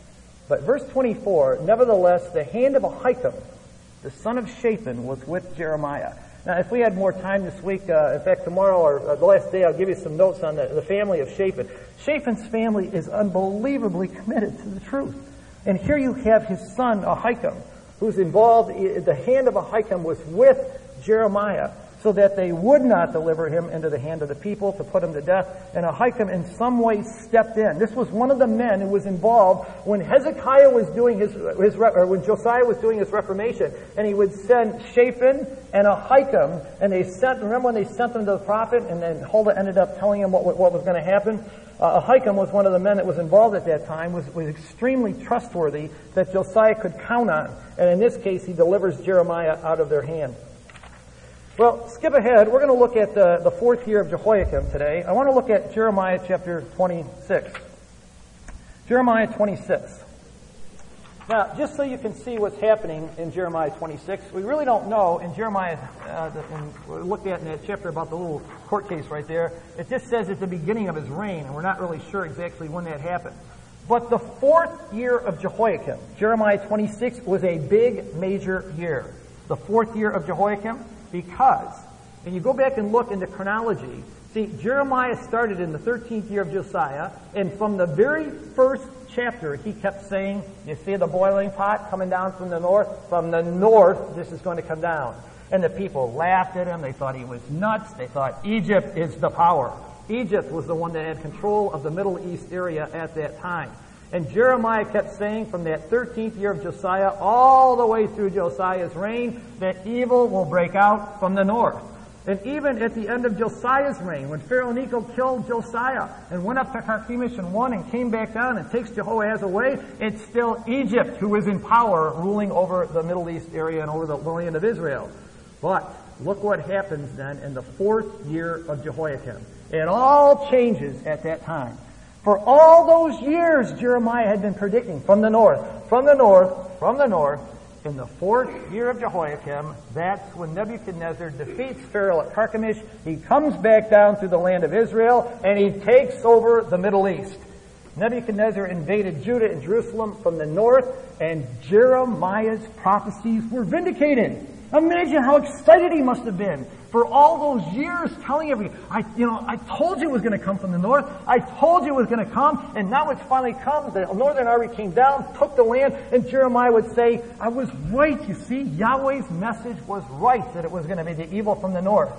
But verse twenty-four, nevertheless, the hand of Ahikam, the son of Shaphan, was with Jeremiah. Now, if we had more time this week, uh, in fact, tomorrow or uh, the last day, I'll give you some notes on the, the family of Shaphan. Shaphan's family is unbelievably committed to the truth. And here you have his son, Ahikam, who's involved. The hand of Ahikam was with Jeremiah so that they would not deliver him into the hand of the people to put him to death. And Ahikam in some way stepped in. This was one of the men who was involved when Hezekiah was doing his, his or when Josiah was doing his reformation. And he would send Shaphan and Ahikam, and they sent, remember when they sent them to the prophet, and then Huldah ended up telling him what, what was going to happen? Uh, Ahikam was one of the men that was involved at that time, was, was extremely trustworthy that Josiah could count on. And in this case, he delivers Jeremiah out of their hand. Well, skip ahead. We're going to look at the, the fourth year of Jehoiakim today. I want to look at Jeremiah chapter twenty-six. Jeremiah twenty-six. Now, just so you can see what's happening in Jeremiah twenty-six, we really don't know in Jeremiah, uh, the, in, we looked at in that chapter about the little court case right there, it just says at the beginning of his reign, and we're not really sure exactly when that happened. But the fourth year of Jehoiakim, Jeremiah twenty-six, was a big, major year. The fourth year of Jehoiakim, because, and you go back and look in the chronology, see, Jeremiah started in the thirteenth year of Josiah, and from the very first chapter, he kept saying, you see the boiling pot coming down from the north? From the north, this is going to come down. And the people laughed at him. They thought he was nuts. They thought Egypt is the power. Egypt was the one that had control of the Middle East area at that time. And Jeremiah kept saying from that thirteenth year of Josiah all the way through Josiah's reign that evil will break out from the north. And even at the end of Josiah's reign, when Pharaoh Necho killed Josiah and went up to Carchemish and won and came back down and takes Jehoahaz away, it's still Egypt who is in power, ruling over the Middle East area and over the land of Israel. But look what happens then in the fourth year of Jehoiakim. It all changes at that time. For all those years Jeremiah had been predicting from the north, from the north, from the north, in the fourth year of Jehoiakim, that's when Nebuchadnezzar defeats Pharaoh at Carchemish. He comes back down through the land of Israel, and he takes over the Middle East. Nebuchadnezzar invaded Judah and Jerusalem from the north, and Jeremiah's prophecies were vindicated. Imagine how excited he must have been for all those years telling everybody, I, you know, I told you it was going to come from the north. I told you it was going to come, and now it's finally come. The northern army came down, took the land, and Jeremiah would say, I was right, you see. Yahweh's message was right, that it was going to be the evil from the north.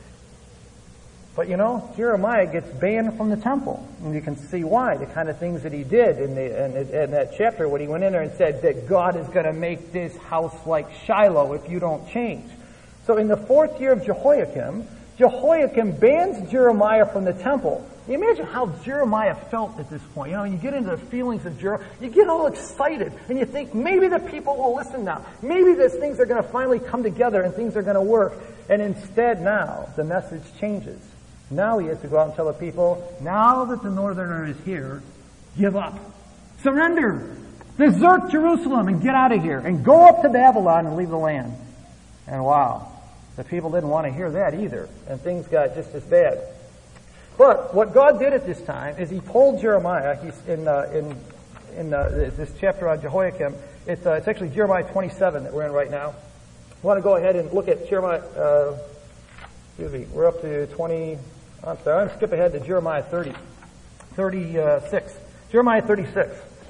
But you know, Jeremiah gets banned from the temple. And you can see why, the kind of things that he did in, the, in, in that chapter when he went in there and said that God is going to make this house like Shiloh if you don't change. So in the fourth year of Jehoiakim, Jehoiakim bans Jeremiah from the temple. You imagine how Jeremiah felt at this point. You know, you get into the feelings of Jeremiah, you get all excited, and you think, maybe the people will listen now. Maybe these things are going to finally come together and things are going to work. And instead now, the message changes. Now he has to go out and tell the people, now that the northerner is here, give up. Surrender. Desert Jerusalem and get out of here. And go up to Babylon and leave the land. And wow, the people didn't want to hear that either. And things got just as bad. But what God did at this time is he told Jeremiah, he's in, uh, in, in uh, this chapter on Jehoiakim, it's, uh, it's actually Jeremiah twenty-seven that we're in right now. I want to go ahead and look at Jeremiah, uh, excuse me, we're up to twenty, I'm sorry, I'm going to skip ahead to Jeremiah thirty, thirty-six. Jeremiah thirty-six.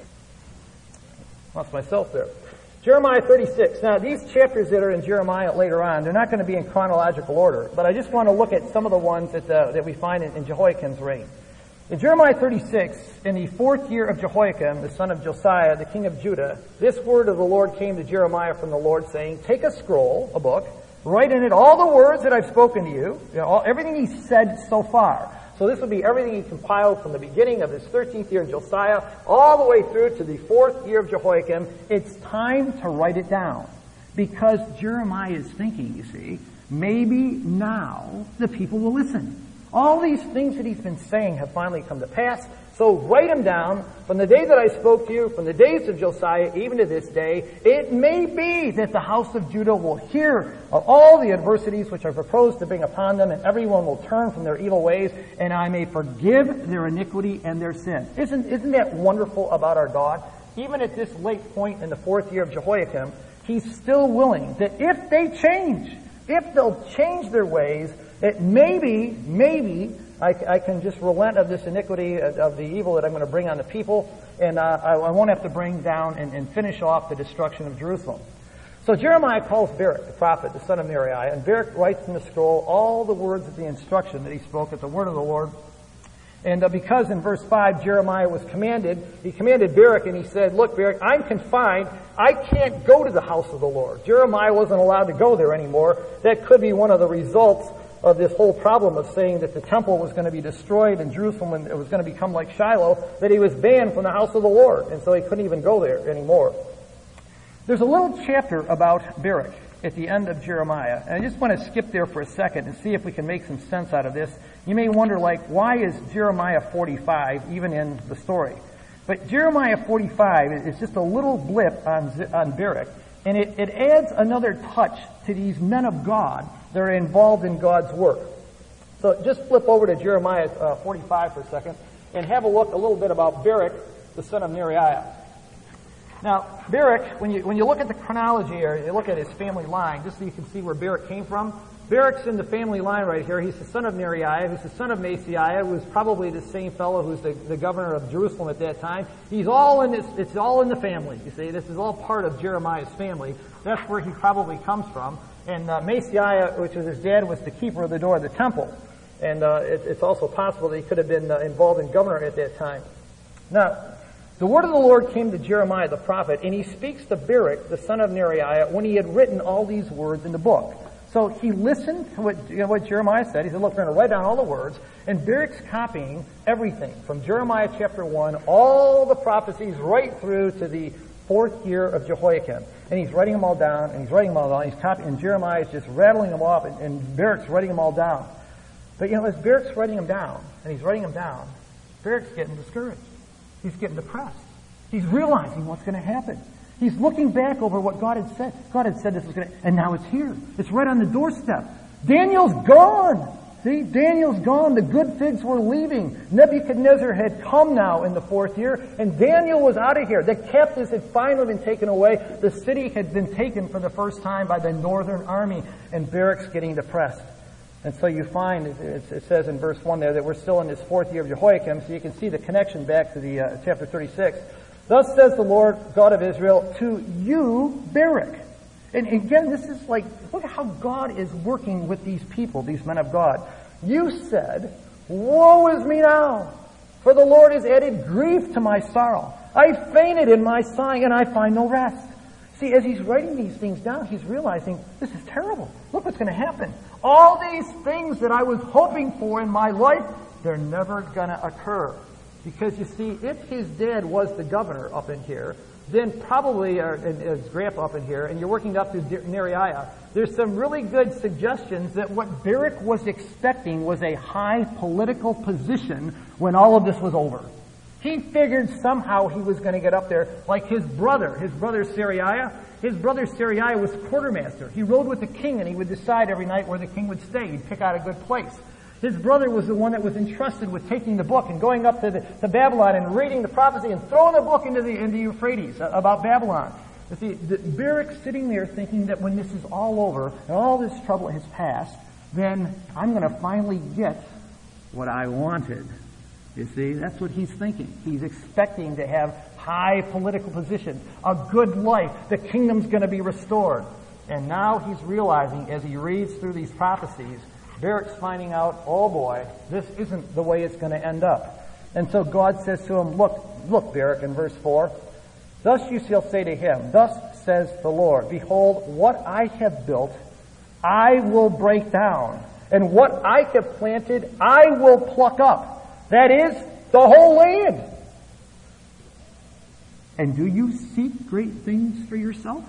Lost myself there. Jeremiah thirty-six. Now, these chapters that are in Jeremiah later on, they're not going to be in chronological order, but I just want to look at some of the ones that, uh, that we find in, in Jehoiakim's reign. In Jeremiah thirty-six, in the fourth year of Jehoiakim, the son of Josiah, the king of Judah, this word of the Lord came to Jeremiah from the Lord, saying, take a scroll, a book, write in it all the words that I've spoken to you, you know, all, everything he said so far. So this would be everything he compiled from the beginning of his thirteenth year of Josiah all the way through to the fourth year of Jehoiakim. It's time to write it down. Because Jeremiah is thinking, you see, maybe now the people will listen. All these things that he's been saying have finally come to pass. So write them down. From the day that I spoke to you, from the days of Josiah, even to this day, it may be that the house of Judah will hear of all the adversities which I propose to bring upon them, and everyone will turn from their evil ways, and I may forgive their iniquity and their sin. Isn't, isn't that wonderful about our God? Even at this late point in the fourth year of Jehoiakim, he's still willing that if they change, if they'll change their ways, that maybe, maybe, I, I can just relent of this iniquity, of, of the evil that I'm going to bring on the people, and uh, I, I won't have to bring down and, and finish off the destruction of Jerusalem. So Jeremiah calls Baruch, the prophet, the son of Neriah, and Baruch writes in the scroll all the words of the instruction that he spoke at the word of the Lord. And uh, because in verse five Jeremiah was commanded, he commanded Baruch, and he said, look, Baruch, I'm confined. I can't go to the house of the Lord. Jeremiah wasn't allowed to go there anymore. That could be one of the results of this whole problem of saying that the temple was going to be destroyed in Jerusalem and it was going to become like Shiloh, that he was banned from the house of the Lord, and so he couldn't even go there anymore. There's a little chapter about Baruch at the end of Jeremiah, and I just want to skip there for a second and see if we can make some sense out of this. You may wonder, like, why is Jeremiah forty-five even in the story? But Jeremiah forty-five is just a little blip on, on Baruch, and it, it adds another touch to these men of God that are involved in God's work. So just flip over to Jeremiah uh, forty-five for a second and have a look a little bit about Baruch, the son of Neriah. Now, Baruch, when you when you look at the chronology here, you look at his family line, just so you can see where Baruch came from. Baruch's in the family line right here. He's the son of Neriah, who's the son of Maaseiah, who's probably the same fellow who's the, the governor of Jerusalem at that time. He's all in this, it's all in the family, you see. This is all part of Jeremiah's family. That's where he probably comes from. And uh, Maaseiah, which was his dad, was the keeper of the door of the temple. And uh, it, it's also possible that he could have been uh, involved in governor at that time. Now, The word of the Lord came to Jeremiah the prophet, and he speaks to Baruch, the son of Neriah, when he had written all these words in the book. So he listened to what, you know, what Jeremiah said. He said, look, we're going to write down all the words. And Baruch's copying everything from Jeremiah chapter one, all the prophecies right through to the fourth year of Jehoiakim. And he's writing them all down, and he's writing them all down. He's copying, and Jeremiah is just rattling them off, and, and Baruch's writing them all down. But, you know, as Baruch's writing them down, and he's writing them down, Baruch's getting discouraged. He's getting depressed. He's realizing what's going to happen. He's looking back over what God had said. God had said this was going to, and now it's here. It's right on the doorstep. Daniel's gone. See, Daniel's gone. The good figs were leaving. Nebuchadnezzar had come now in the fourth year, and Daniel was out of here. The captives had finally been taken away. The city had been taken for the first time by the northern army, and Baruch's getting depressed. And so you find, it says in verse one there, that we're still in this fourth year of Jehoiakim, so you can see the connection back to the uh, chapter thirty-six. Thus says the Lord God of Israel to you, Baruch. And again, this is like, look at how God is working with these people, these men of God. You said, woe is me now, for the Lord has added grief to my sorrow. I fainted in my sighing, and I find no rest. See, as he's writing these things down, he's realizing, this is terrible. Look what's going to happen. All these things that I was hoping for in my life, they're never going to occur. Because you see, if his dad was the governor up in here, then probably, or his grandpa up in here, and you're working up to Neriah, there's some really good suggestions that what Baruch was expecting was a high political position when all of this was over. He figured somehow he was going to get up there like his brother, his brother Seriah. His brother Seriah was quartermaster. He rode with the king, and he would decide every night where the king would stay. He'd pick out a good place. His brother was the one that was entrusted with taking the book and going up to, the, to Babylon and reading the prophecy and throwing the book into the, into Euphrates about Babylon. You see, Baruch's sitting there thinking that when this is all over and all this trouble has passed, then I'm going to finally get what I wanted. You see, that's what he's thinking. He's expecting to have high political position, a good life. The kingdom's going to be restored. And now he's realizing as he reads through these prophecies, Baruch's finding out, oh boy, this isn't the way it's going to end up. And so God says to him, look, look, Baruch, in verse four, thus you shall say to him, thus says the Lord, behold, what I have built, I will break down, and what I have planted, I will pluck up. That is, the whole land. And do you seek great things for yourself?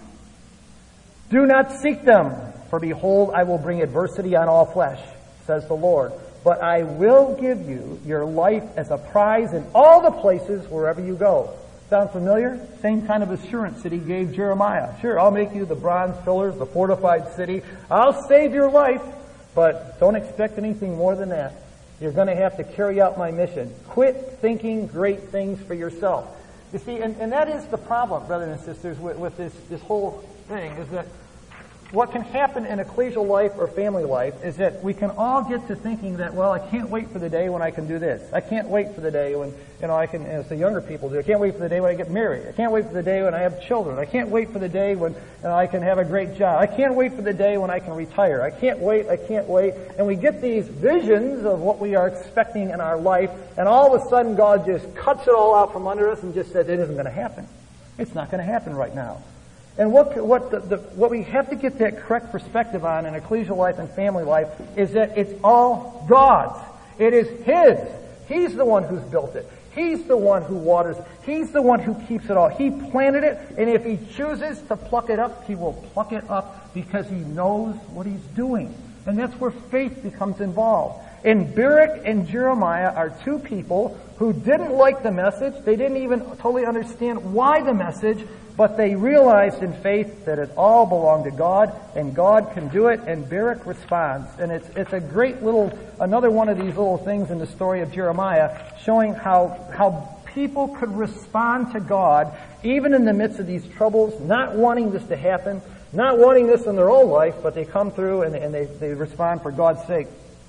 Do not seek them, for behold, I will bring adversity on all flesh, says the Lord. But I will give you your life as a prize in all the places wherever you go. Sound familiar? Same kind of assurance that he gave Jeremiah. Sure, I'll make you the bronze pillars, the fortified city. I'll save your life, but don't expect anything more than that. You're going to have to carry out my mission. Quit thinking great things for yourself. You see, and, and that is the problem, brothers and sisters, with, with this, this whole thing, is that what can happen in ecclesial life or family life is that we can all get to thinking that, well, I can't wait for the day when I can do this. I can't wait for the day when, you know, I can, as the younger people do, I can't wait for the day when I get married. I can't wait for the day when I have children. I can't wait for the day when, you know, I can have a great job. I can't wait for the day when I can retire. I can't wait, I can't wait. And we get these visions of what we are expecting in our life, and all of a sudden God just cuts it all out from under us and just says, it isn't going to happen. It's not going to happen right now. And what what the, the, what we have to get that correct perspective on in ecclesial life and family life is that it's all God's. It is His. He's the one who's built it. He's the one who waters it. He's the one who keeps it all. He planted it, and if He chooses to pluck it up, He will pluck it up because He knows what He's doing. And that's where faith becomes involved. And Baruch and Jeremiah are two people who didn't like the message. They didn't even totally understand why the message, but they realized in faith that it all belonged to God, and God can do it, and Baruch responds. And it's it's a great little, another one of these little things in the story of Jeremiah, showing how how people could respond to God, even in the midst of these troubles, not wanting this to happen, not wanting this in their own life, but they come through and, and they, they respond for God's sake.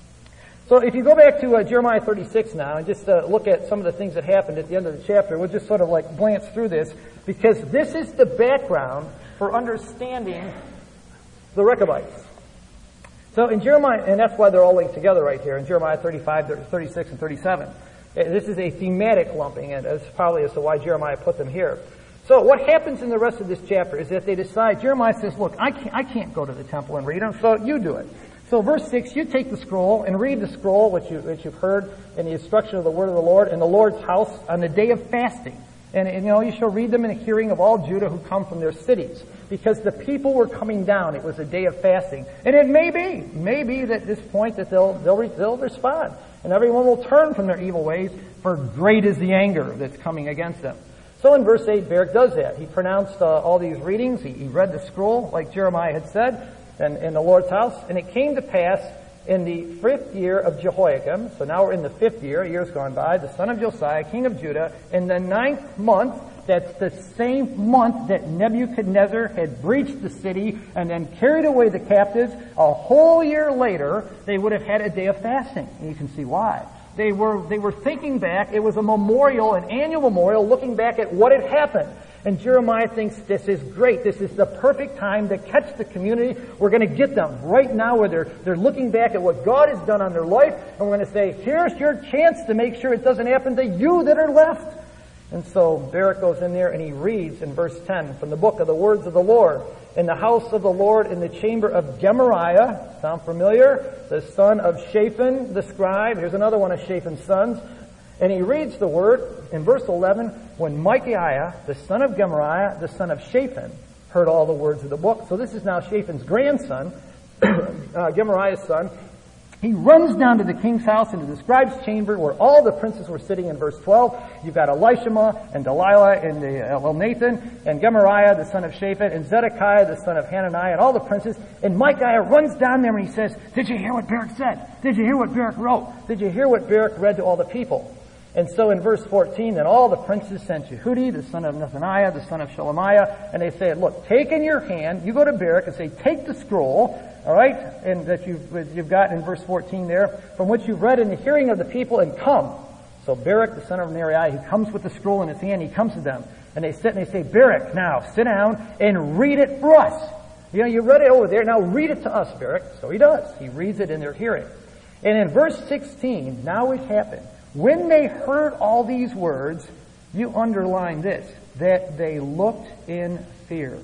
So if you go back to uh, Jeremiah thirty-six now and just uh, look at some of the things that happened at the end of the chapter, we'll just sort of like glance through this, because this is the background for understanding the Rechabites. So in Jeremiah, and that's why they're all linked together right here, in Jeremiah thirty-five, thirty-six, and thirty-seven. This is a thematic lumping, and that's probably as to why Jeremiah put them here. So what happens in the rest of this chapter is that they decide, Jeremiah says, look, I can't, I can't go to the temple and read them, so you do it. So verse six, you take the scroll and read the scroll, which, you, which you've heard in the instruction of the word of the Lord, in the Lord's house on the day of fasting. And, and you know, you shall read them in the hearing of all Judah who come from their cities. Because the people were coming down. It was a day of fasting. And it may be, may be that at this point that they'll, they'll, re, they'll respond. And everyone will turn from their evil ways, for great is the anger that's coming against them. So in verse eight, Baruch does that. He pronounced uh, all these readings. He, he read the scroll, like Jeremiah had said, and in the Lord's house. And it came to pass in the fifth year of Jehoiakim, so now we're in the fifth year, a year's gone by, the son of Josiah, king of Judah, in the ninth month, that's the same month that Nebuchadnezzar had breached the city and then carried away the captives, a whole year later, they would have had a day of fasting. And you can see why. They were, they were thinking back. It was a memorial, an annual memorial, looking back at what had happened. And Jeremiah thinks this is great. This is the perfect time to catch the community. We're going to get them right now where they're, they're looking back at what God has done on their life. And we're going to say, here's your chance to make sure it doesn't happen to you that are left. And so Baruch goes in there and he reads in verse ten from the book of the words of the Lord. In the house of the Lord, in the chamber of Gemariah, sound familiar? The son of Shaphan, the scribe. Here's another one of Shaphan's sons. And he reads the word in verse eleven, when Micaiah, the son of Gemariah, the son of Shaphan, heard all the words of the book. So this is now Shaphan's grandson, uh, Gemariah's son. He runs down to the king's house into the scribe's chamber where all the princes were sitting in verse twelve. You've got Elishama and Delilah and the, uh, Elnathan and Gemariah, the son of Shaphan, and Zedekiah, the son of Hananiah, and all the princes. And Micaiah runs down there and he says, did you hear what Baruch said? Did you hear what Baruch wrote? Did you hear what Baruch read to all the people? And so in verse fourteen, then all the princes sent Jehudi, the son of Nethaniah, the son of Shelemiah, and they said, look, take in your hand, you go to Baruch and say, take the scroll, all right, and that you've, you've got in verse fourteen there, from which you've read in the hearing of the people, and come. So Baruch, the son of Neriah, he comes with the scroll in his hand, he comes to them, and they sit and they say, Baruch, now sit down and read it for us. You know, you read it over there, now read it to us, Baruch. So he does. He reads it in their hearing. And in verse sixteen, now it happened. When they heard all these words, you underline this, that they looked in fear.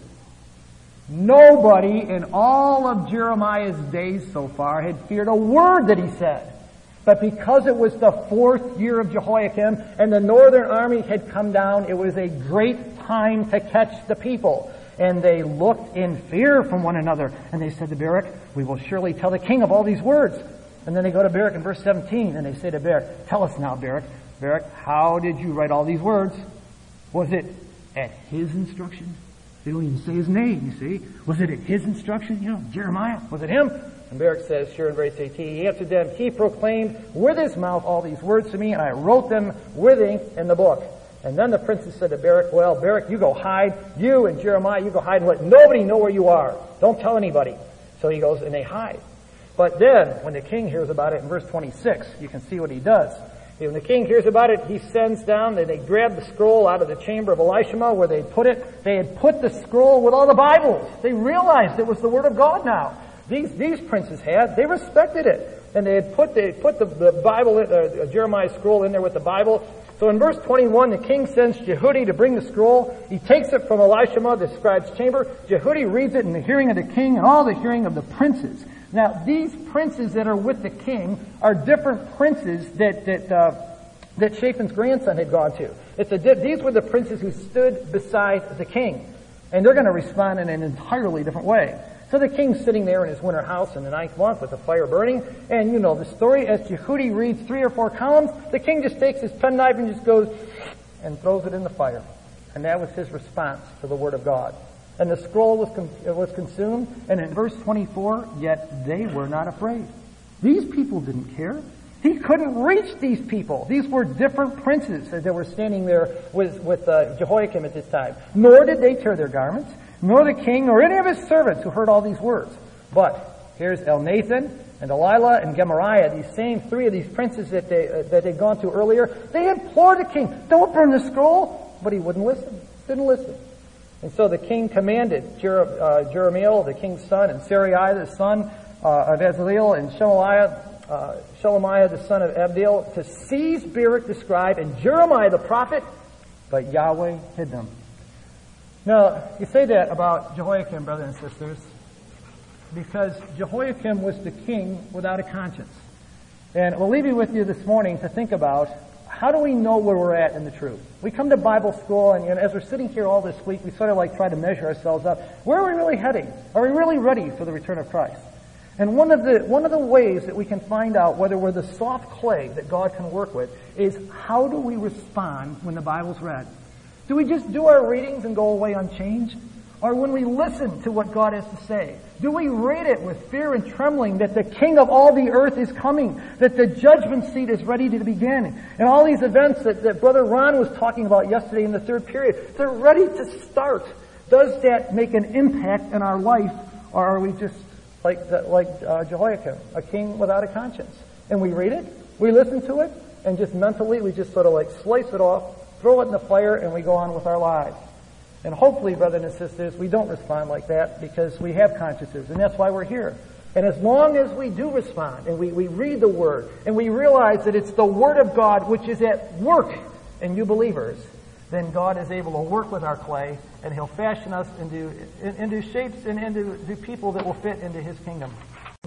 Nobody in all of Jeremiah's days so far had feared a word that he said. But because it was the fourth year of Jehoiakim and the northern army had come down, it was a great time to catch the people. And they looked in fear from one another. And they said to Baruch, we will surely tell the king of all these words. And then they go to Baruch in verse seventeen, and they say to Baruch, tell us now, Baruch, Baruch, how did you write all these words? Was it at his instruction? They don't even say his name, you see. Was it at his instruction? You know, Jeremiah, was it him? And Baruch says, sure, in verse eighteen, he answered them, he proclaimed with his mouth all these words to me, and I wrote them with ink in the book. And then the princes said to Baruch, well, Baruch, you go hide. You and Jeremiah, you go hide and let nobody know where you are. Don't tell anybody. So he goes, and they hide. But then, when the king hears about it in verse twenty-six, you can see what he does. When the king hears about it, he sends down, they, they grab the scroll out of the chamber of Elishama where they put it. They had put the scroll with all the Bibles. They realized it was the Word of God now. These, these princes had. They respected it. And they had put, they put the, the Bible, uh, Jeremiah's scroll in there with the Bible. So in verse twenty-one, the king sends Jehudi to bring the scroll. He takes it from Elishama, the scribe's chamber. Jehudi reads it in the hearing of the king and all the hearing of the princes. Now, these princes that are with the king are different princes that that uh, that Shaphan's grandson had gone to. It's a these were the princes who stood beside the king, and they're going to respond in an entirely different way. So the king's sitting there in his winter house in the ninth month with the fire burning, and you know the story. As Jehudi reads three or four columns, the king just takes his penknife and just goes and throws it in the fire, and that was his response to the word of God. And the scroll was con- was consumed. And in verse twenty-four, yet they were not afraid. These people didn't care. He couldn't reach these people. These were different princes that were standing there with, with uh, Jehoiakim at this time. Nor did they tear their garments, nor the king, nor any of his servants who heard all these words. But here's Elnathan and Delilah and Gemariah, these same three of these princes that, they, uh, that they'd gone to earlier. They implored the king, don't burn the scroll. But he wouldn't listen. Didn't listen. And so the king commanded Jer- uh, Jeremiel, the king's son, and Sarai, the son uh, of Azaliel, and Shemaliah, uh, Shelemiah the son of Abdiel to seize Baruch the scribe and Jeremiah the prophet, but Yahweh hid them. Now, you say that about Jehoiakim, brothers and sisters, because Jehoiakim was the king without a conscience. And we'll leave you with you this morning to think about, how do we know where we're at in the truth? We come to Bible school, and, and as we're sitting here all this week, we sort of like try to measure ourselves up. Where are we really heading? Are we really ready for the return of Christ? And one of the one of the ways that we can find out whether we're the soft clay that God can work with is, how do we respond when the Bible's read? Do we just do our readings and go away unchanged? Or when we listen to what God has to say, do we read it with fear and trembling that the King of all the earth is coming, that the judgment seat is ready to begin, and all these events that, that Brother Ron was talking about yesterday in the third period, they're ready to start. Does that make an impact in our life, or are we just like the, like uh, Jehoiakim, a king without a conscience? And we read it, we listen to it, and just mentally we just sort of like slice it off, throw it in the fire, and we go on with our lives. And hopefully, brothers and sisters, we don't respond like that, because we have consciences, and that's why we're here. And as long as we do respond, and we, we read the Word, and we realize that it's the Word of God which is at work in you believers, then God is able to work with our clay, and He'll fashion us into, into shapes and into, into people that will fit into His kingdom.